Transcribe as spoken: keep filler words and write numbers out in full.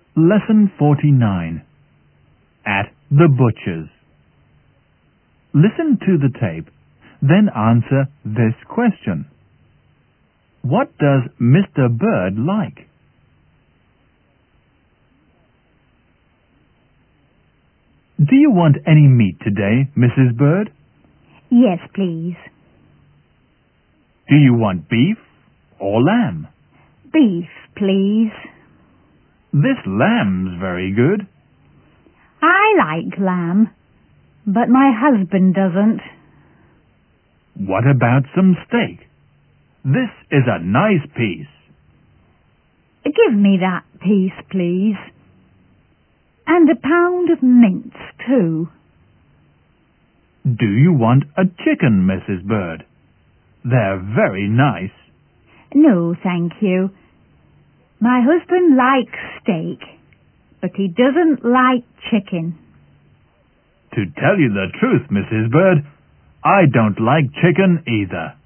Lesson forty-nine. At the butcher's. Listen to the tape, then answer this question. What does Mister Bird like? Do you want any meat today, Missus Bird? Yes, please. Do you want beef or lamb? Beef, please. This lamb's very good. I like lamb, but my husband doesn't. What about some steak? This is a nice piece. Give me that piece, please. And a pound of mince, too. Do you want a chicken, Missus Bird? They're very nice. No, thank you. My husband likes steak, but he doesn't like chicken. To tell you the truth, Missus Bird, I don't like chicken either.